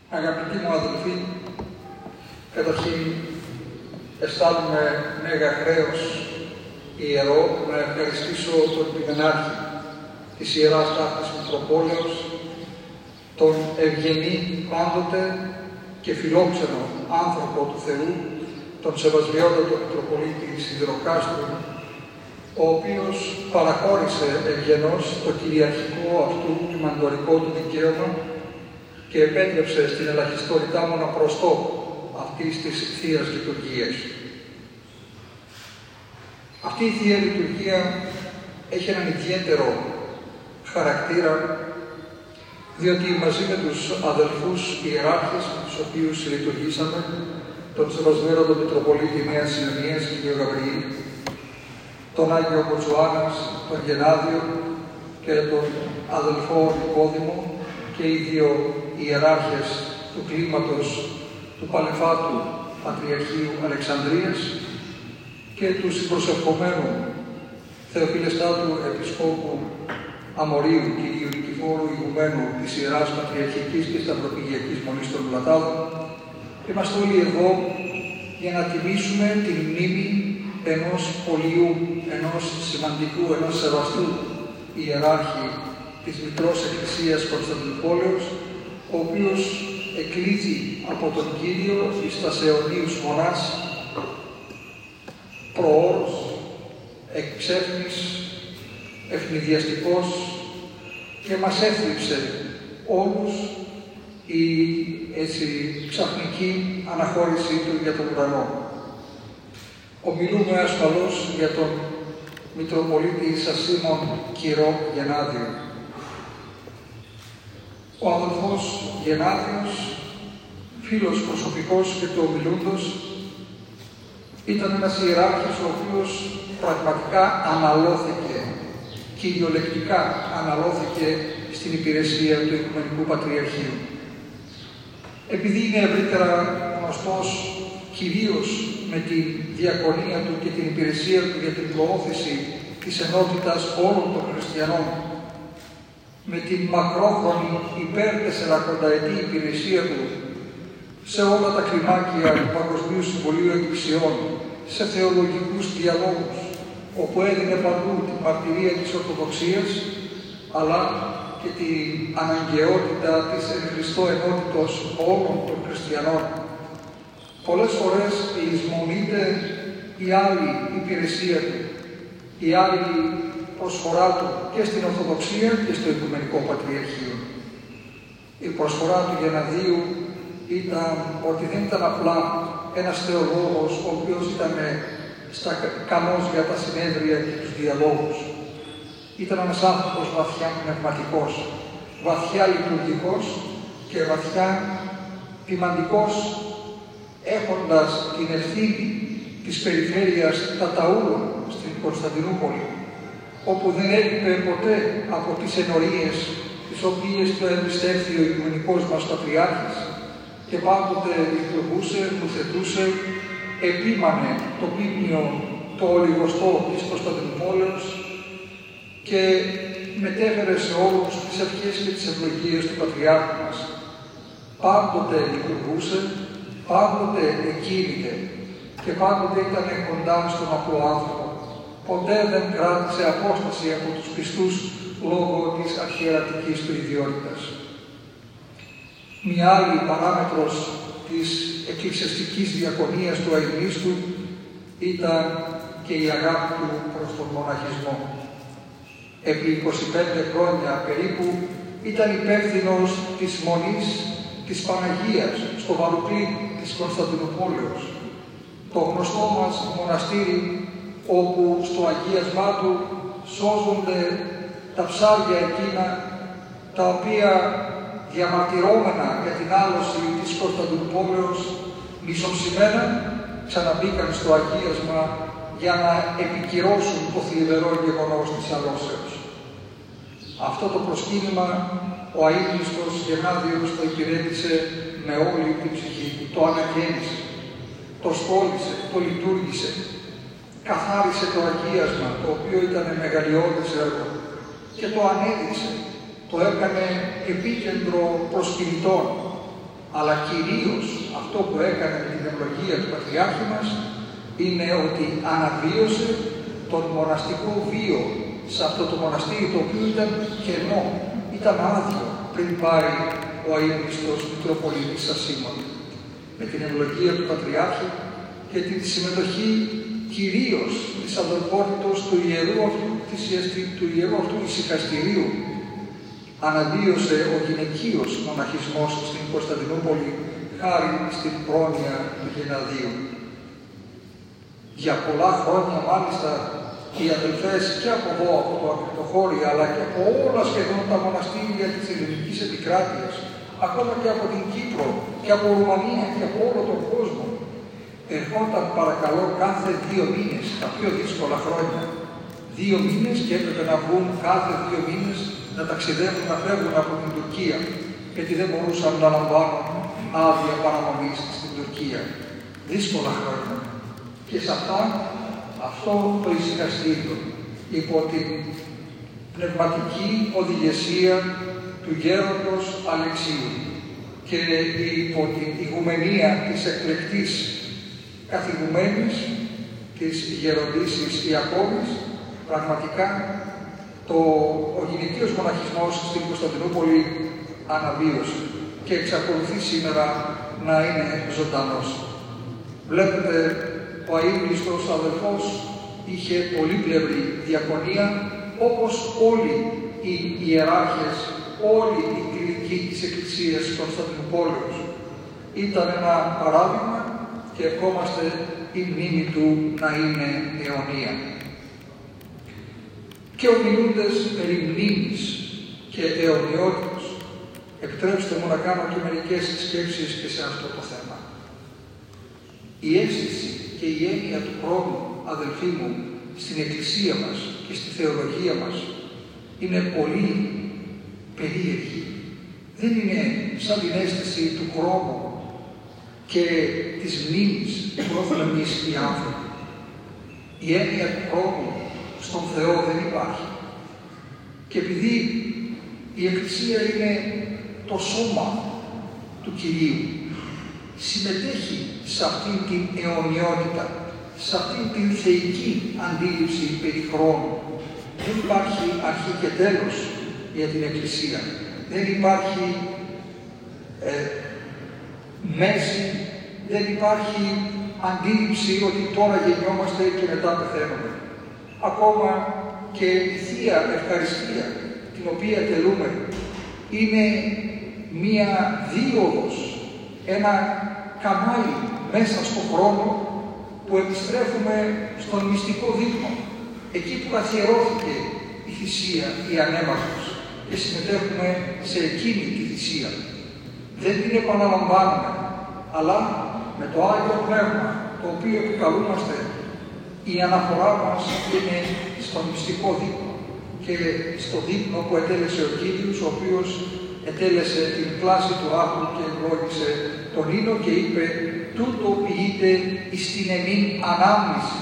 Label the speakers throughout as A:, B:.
A: Αγαπητοί μου αδελφοί, καταρχήν αισθάνομαι μέγα χρέος ιερό να ευχαριστήσω τον Πηγενάρχη της Ιεράς Ταύτης Μητροπόλεως, τον ευγενή πάντοτε και φιλόξενο άνθρωπο του Θεού, τον Σεβασμιότατο Μητροπολίτη Σιδηροκάστρου, ο οποίος παραχώρησε ευγενώς το κυριαρχικό αυτού μαντορικό του δικαίωμα και επέτρεψε στην ελαχιστότητά μου να προστώ αυτής της Θείας Λειτουργίας. Αυτή η Θεία Λειτουργία έχει έναν ιδιαίτερο χαρακτήρα, διότι μαζί με τους αδελφούς ιεράρχες με τους οποίους λειτουργήσαμε, τον Σεβασμιότατο Μητροπολίτη Νέας Ιωνίας κ. Γαβριήλ, τον Άγιο Κοτσουάνας, τον Γενάδιο και τον αδελφό Νικόδημο και οι δύο ιεράρχες του κλίματος του Παλαιφάτου Πατριαρχείου Αλεξανδρίας και του συμπροσευχομένου Θεοφιλεστάτου Επισκόπου Αμορίου κ. Νικηφόρου Ηγουμένου της Ιεράς Πατριαρχικής και Σταυροπηγιακής Μονής των Πλατάδων. Είμαστε όλοι εδώ για να τιμήσουμε την μνήμη ενός πολιού, ενός σημαντικού, ενός σεβαστού ιεράρχη της Μικρός Εκκλησίας Κωνσταντινούπολεως, ο οποίος εκλήθη από τον Κύριο εις τας αιωνίους μονάς, προώρος, εξέφνης, ευνηδιαστικός και μας έθλιψε όλους η έτσι ξαφνική αναχώρησή του για τον ουρανό. Ομιλούμε ασφαλώς για τον Μητροπολίτη Σασίμων Κυρό Γενάδιο. Ο αδελφός Γενάδιος, φίλος προσωπικός και του ομιλούντος, ήταν ένας ιεράρχης ο οποίος πραγματικά αναλώθηκε, κυριολεκτικά αναλώθηκε στην υπηρεσία του Οικουμενικού Πατριαρχείου. Επειδή είναι ευρύτερα γνωστός κυρίως με τη διακονία του και την υπηρεσία του για την προώθηση της ενότητας όλων των χριστιανών, με την μακρόχρονη υπέρ 40ετή υπηρεσία του σε όλα τα κλιμάκια του Παγκοσμίου Συμβουλίου Εκκλησιών, σε θεολογικούς διαλόγους, όπου έδινε παντού την μαρτυρία της Ορθοδοξίας, αλλά και την αναγκαιότητα της εν Χριστώ ενότητος όλων των χριστιανών. Πολλές φορές λησμονείται η άλλη υπηρεσία του, η άλλη προσφορά του και στην Ορθοδοξία και στο Οικουμενικό Πατριαρχείο. Η προσφορά του Γεναδίου ήταν ότι δεν ήταν απλά ένας θεολόγος ο οποίος ήταν ικανός για τα συνέδρια και τους διαλόγους. Ήταν ένας άνθρωπος βαθιά πνευματικός, βαθιά λειτουργικός και βαθιά ποιμαντικός, έχοντας την ευθύνη της περιφέρειας Ταταούλων στην Κωνσταντινούπολη, όπου δεν έλειπε ποτέ από τις ενορίες τις οποίες το εμπιστεύθη ο Οικουμενικός μας Πατριάρχης και πάντοτε λειτουργούσε, νουθετούσε, επίμανε το μνήμιο το ολιγοστό της Κωνσταντινούπολεως και μετέφερε σε όλους τις ευχές και τις ευλογίες του Πατριάρχου μας. Πάντοτε λειτουργούσε, πάντοτε εκκίνηται και πάντοτε ήταν κοντά στον απλό άνθρωπο. Ποτέ δεν κράτησε απόσταση από τους πιστούς λόγω της αρχιερατικής του ιδιότητας. Μια άλλη παράμετρος της εκκλησιαστικής διακονίας του αημίστου ήταν και η αγάπη του προς τον μοναχισμό. Επί 25 χρόνια περίπου ήταν υπεύθυνος της Μονής της Παναγίας στο Βαλουκλή της Κωνσταντινούπολεως, το γνωστό μας μοναστήρι όπου στο αγίασμά του σώζονται τα ψάρια εκείνα τα οποία διαμαρτυρώμενα για την άλωση της Κωνσταντινούπολεως μισοψημένα ξαναμπήκαν στο αγίασμα για να επικυρώσουν το θλιβερό γεγονός της αλώσεως. Αυτό το προσκύνημα ο αείμνηστος Γενάδιος το υπηρέτησε με όλη την ψυχή του, το αναγέννησε, το στόλισε, το λειτουργήσε, καθάρισε το αγίασμα, το οποίο ήταν μεγαλειώδες έργο και το ανέδειξε, το έκανε επίκεντρο προσκυνητών. αλλά κυρίως αυτό που έκανε με την ευλογία του Πατριάρχη μας είναι ότι αναβίωσε τον μοναστικό βίο σε αυτό το μοναστήρι, το οποίο ήταν κενό, ήταν άδειο πριν πάρει ο αείμνηστος Μητροπολίτης Ασίμων. Με την ευλογία του Πατριάρχη και τη συμμετοχή κυρίως της αδελφότητος του ιερού αυτού ησυχαστηρίου, αναβίωσε ο γυναικείος μοναχισμός στην Κωνσταντινούπολη χάρη στην πρόνοια του Γενναδίου. Για πολλά χρόνια μάλιστα οι αδελφές και από εδώ, από το Ακριτοχώρι, αλλά και από όλα σχεδόν τα μοναστήρια της ελληνικής επικράτειας, ακόμα και από την Κύπρο και από Ρουμανία και από όλο τον κόσμο, ερχόταν παρακαλώ κάθε 2 μήνες, τα πιο δύσκολα χρόνια, 2 μήνες και έπρεπε να βγουν κάθε 2 μήνες να ταξιδεύουν, να φεύγουν από την Τουρκία, γιατί δεν μπορούσαν να λαμβάνουν άδεια παραμονής στην Τουρκία. Δύσκολα χρόνια. Και σε αυτά, αυτό το ησυχαστήριο, υπό την πνευματική οδηγεσία του γέροντος Αλεξίου και υπό την ηγουμενία της εκλεκτής καθηγουμένης της γεροντήσης Ιακώβης, πραγματικά ο γυναικείος μοναχισμός στην Κωνσταντινούπολη αναβίωσε και εξακολουθεί σήμερα να είναι ζωντανός. Βλέπετε, ο αείμνηστος αδελφός είχε πολύπλευρη διακονία, όπως όλοι οι ιεράρχες, όλοι οι κληρικοί της Εκκλησίας της Κωνσταντινουπόλεως. Ήταν ένα παράδειγμα και ευχόμαστε η μνήμη του να είναι αιωνία. Και ομιλούντες περί μνήμης και αιωνιότητος, επιτρέψτε μου να κάνω και μερικές σκέψεις και σε αυτό το θέμα. Η αίσθηση και η έννοια του χρόνου, αδελφοί μου, στην Εκκλησία μας και στη θεολογία μας είναι πολύ περίεργη. Δεν είναι σαν την αίσθηση του χρόνου και της μνήμης που έχουμε εμείς οι άνθρωποι. Η έννοια του χρόνου στον Θεό δεν υπάρχει. Και επειδή η Εκκλησία είναι το σώμα του Κυρίου, συμμετέχει σε αυτήν την αιωνιότητα, σε αυτήν την θεϊκή αντίληψη περί χρόνου. Δεν υπάρχει αρχή και τέλος για την Εκκλησία. Δεν υπάρχει μέση, δεν υπάρχει αντίληψη ότι τώρα γεννιόμαστε και μετά πεθαίνουμε. Ακόμα και η Θεία Ευχαριστία, την οποία τελούμε, είναι μία δίωδος, ένα κανάλι μέσα στον χρόνο που επιστρέφουμε στον μυστικό δείπνο, εκεί που καθιερώθηκε η θυσία, η ανέμαχος, και συμμετέχουμε σε εκείνη τη θυσία. Δεν την επαναλαμβάνουμε, αλλά με το Άγιο Πνεύμα, το οποίο επικαλούμαστε, η αναφορά μας είναι στον μυστικό δείπνο και στο δείπνο που ετέλεσε ο Κύριος, ο οποίος ετέλεσε την κλάση του άπλου και ευλόγησε τον ίνο και είπε «Τούτο ποιείται εις την εμήν ανάμνηση».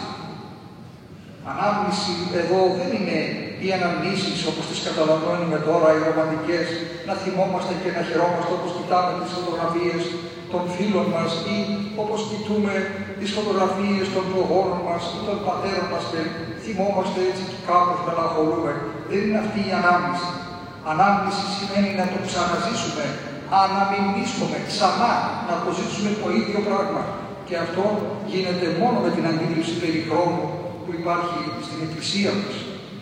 A: Ανάμνηση εδώ δεν είναι οι αναμνήσεις όπως τις καταλαβαίνουμε τώρα, οι ρομαντικές, να θυμόμαστε και να χαιρόμαστε όπως κοιτάμε τις φωτογραφίες των φίλων μας ή όπως κοιτούμε τις φωτογραφίες των προγόνων μας ή των πατέρων μας και θυμόμαστε έτσι και κάπως μελαγχολούμε. Δεν είναι αυτή η ανάμνηση. Ανάμνηση σημαίνει να το ξαναζήσουμε, αναμνήσουμε ξανά, να το ζήσουμε το ίδιο πράγμα. Και αυτό γίνεται μόνο με την αντίληψη περί χρόνου που υπάρχει στην Εκκλησία μας.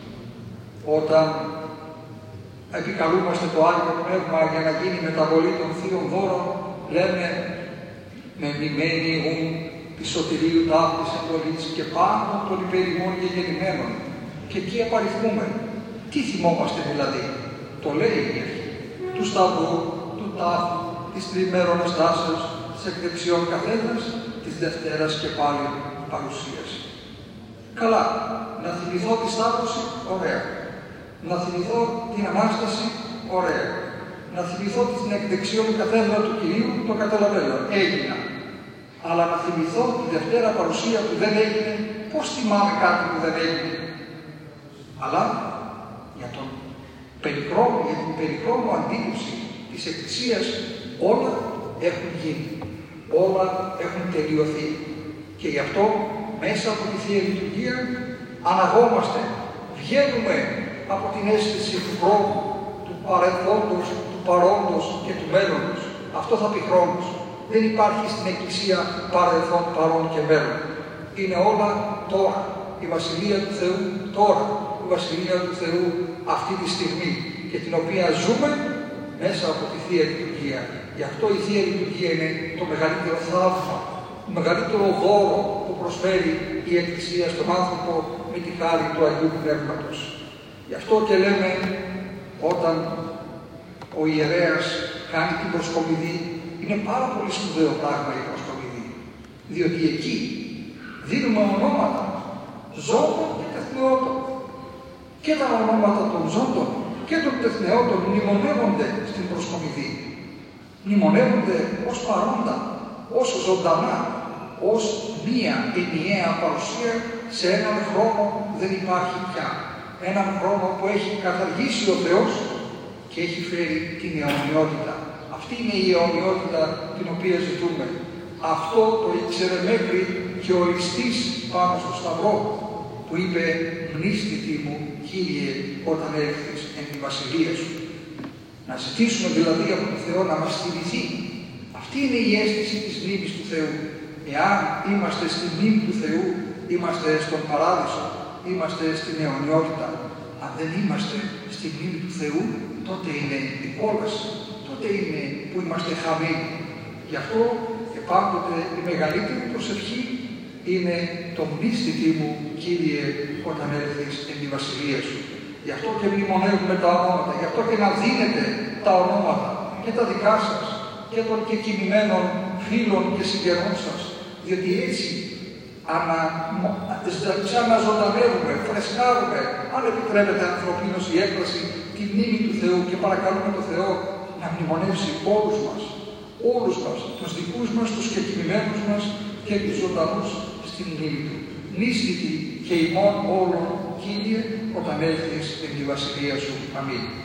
A: Όταν επικαλούμαστε το Άγιο Πνεύμα για να γίνει μεταβολή των Θείων Δώρων, λέμε με μνημένη ουν τη σωτηρίου ταύτης εντολής και πάνω των υπερημών και γεννημένων. Και εκεί απαριθμούμε. Τι θυμόμαστε δηλαδή? Το λέει η αρχή του Σταυρού, του τάφου, της τριημέρων Αναστάσεως, της εκδεξιών καθένας, της Δευτέρας και πάλι παρουσίας. Καλά, να θυμηθώ τη Σταύρωση, ωραία. Να θυμηθώ την Ανάσταση, ωραία. Να θυμηθώ την εκδεξιόν καθένας του Κυρίου, το καταλαβαίνω, έγινα. Αλλά να θυμηθώ τη Δευτέρα παρουσία που δεν έγινε, πώς θυμάμαι κάτι που δεν έγινε? Αλλά για την περιχρόνου αντίληψη της Εκκλησίας όλα έχουν γίνει. Όλα έχουν τελειωθεί. Και γι' αυτό μέσα από τη Θεία Λειτουργία αναγόμαστε, βγαίνουμε από την αίσθηση του χρόνου, του παρελθόντος, του παρόντος και του μέλλοντος. Αυτό θα πει χρόνος. Δεν υπάρχει στην Εκκλησία παρελθόν, παρόν και μέλλον. Είναι όλα τώρα. Η Βασιλεία του Θεού τώρα. Η Βασιλεία του Θεού αυτή τη στιγμή και την οποία ζούμε μέσα από τη Θεία Λειτουργία. Γι' αυτό η Θεία Λειτουργία είναι το μεγαλύτερο θαύμα, το μεγαλύτερο δώρο που προσφέρει η Εκκλησία στον άνθρωπο με τη χάρη του Αγίου Πνεύματος. Γι' αυτό και λέμε, όταν ο ιερέας κάνει την προσκομιδή, είναι πάρα πολύ σπουδαίο πράγμα η προσκομιδή. Διότι εκεί δίνουμε ονόματα ζώντων και τεθνεώτων. Και τα ονόματα των ζώντων και των τεθνεώτων μνημονεύονται στην προσκομιδή. Μνημονεύονται ως παρόντα, ως ζωντανά, ως μία ενιαία παρουσία σε έναν χρόνο που δεν υπάρχει πια. Έναν χρόνο που έχει καταργήσει ο Θεός και έχει φέρει την αιωνιότητα. Αυτή είναι η αιωνιότητα την οποία ζητούμε. Αυτό το ήξερε μέχρι και ο ληστής πάνω στο σταυρό, που είπε «Μνήστητη μου, Κύριε, όταν έρθεις εν τη βασιλεία σου». Να ζητήσουμε δηλαδή από τον Θεό να μας θυμηθεί. Αυτή είναι η αίσθηση της μνήμης του Θεού. Εάν είμαστε στη μνήμη του Θεού, είμαστε στον παράδεισο, είμαστε στην αιωνιότητα. Αν δεν είμαστε στη μνήμη του Θεού, τότε είναι η κόλαση, τότε είναι που είμαστε χαμένοι. Γι' αυτό και πάντοτε η μεγαλύτερη προσευχή είναι το «Μνήστητη μου, Κύριε, όταν έρθεις εν τη βασιλεία σου». Γι' αυτό και μνημονεύουμε τα ονόματα, γι' αυτό και να δίνετε τα ονόματα και τα δικά σας και των κεκοιμημένων φίλων και συγγενών σας, διότι έτσι ξαναζωντανεύουμε, φρεσκάρουμε, αν επιτρέπεται ανθρωπίνως η έκφραση, τη μνήμη του Θεού και παρακαλούμε τον Θεό να μνημονεύσει όλους μας, τους δικούς μας, τους κεκοιμημένους μας και τους ζωντανούς στη μνήμη του. Μνήστητη και ημών όλων, Κύριε, όταν έρθεις εν τη βασιλεία σου. Αμήν.